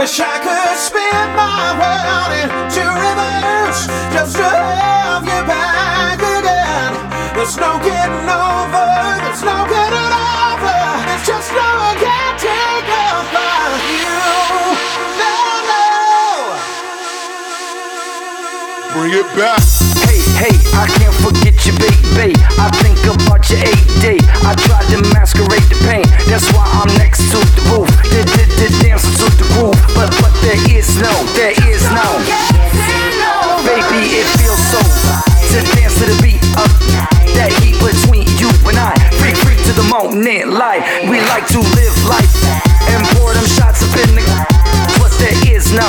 Wish I could spin my world into reverse just to have you back again. There's no getting over, there's no getting over. There's just no one can take over you. No, no. Bring it back. Hey, hey, I can't forget you, baby. I think about your 8-day. I tried to masquerade the pain. That's why I'm next to the roof. Dancing to the groove. But there is no. Baby, it feels so to dance to the beat of that heat between you and I. Free to the moment, light. We like to live life and pour them shots up in the. But there is no.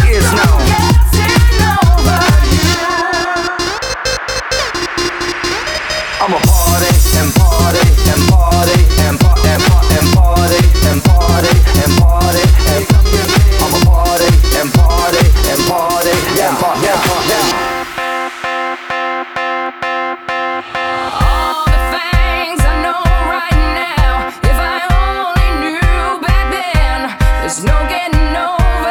I'm a party and party and party and party and party and party and party and I'm a party and party and party and party and party. All the things I know right now, if I only knew back then, there's no getting over,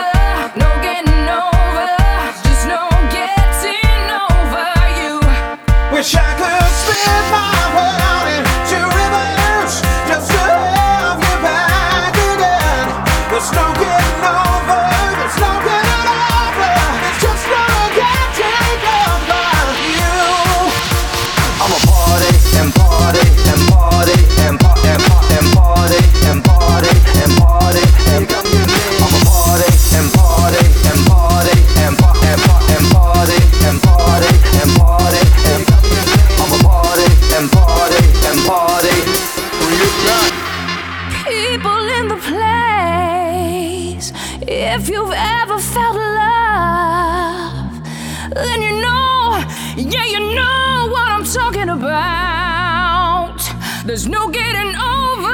just no getting over you. Wish I could spin my world into reverse just to have you back again. There's no getting over, there's no getting over. There's just no one can take over you. I'm a party and party and party and party and party and party and party and I'm a party and party and party and party and party and party and party and I'm a party and party and party. Bring it back. People in the place, if you've ever felt love, then you know, yeah, you know what I'm talking about. There's no getting over